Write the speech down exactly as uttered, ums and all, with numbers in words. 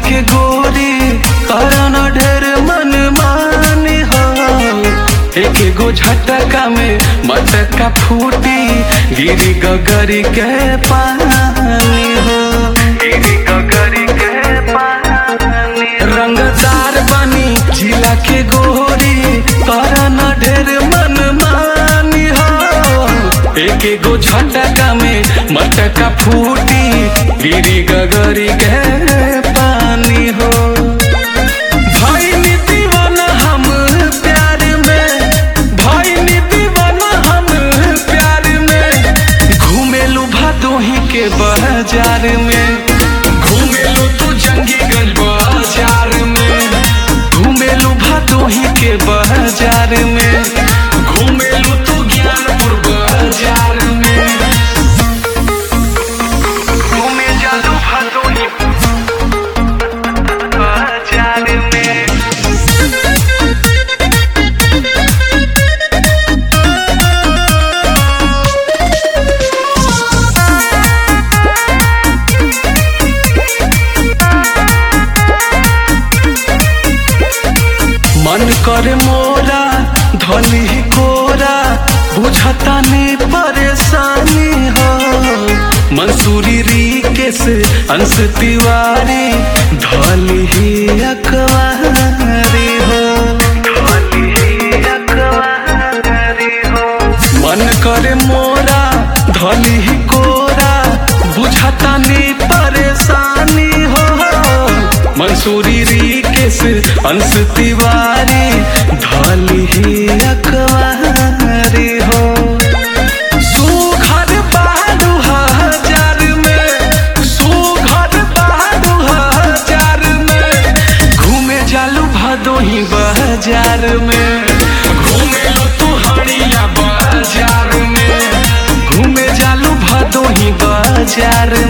के गोरी करना ढेर मन मानी हो। एक गो झटका में मटका फूटी गिरी गगरी के पानी हो। गिरी गगरी के पानी रंगदार बनी जिला के गोरी करना ढेर मन मानी हो। एक गो झटका में मटका फूटी गिरी गगरी के पानी हो। भइनी दीवाना हम प्यार में, भइनी दीवाना हम प्यार में। घूमेलू भदोही के बाजार में, घूमेलू तू जंगीगंज बाजार में। घूमेलू भदोही के बाजार में, घूमेलू तू ज्ञानपुर बाजार में। घूमे जालू भदोही बाजार में। मन करे मोरा धली कोरा बुझता नहीं परेशानी हो। मंसूरी रिकेश अंश तिवारी धली ही अखबारी हो। धली ही अखबारी हो। मन करे मोरा धली ही कोरा बुझता नहीं परेशानी हो। मंसूरी रिकेश अंश तिवारी धली ही अखबारी हो। सुघर बहादू हजार में, सुघर बहादू हजार में। घूमे जालू भदोही बाजार में, घूमे लो तू हरिया बाजार में। घूमे जालू भदोही बाजार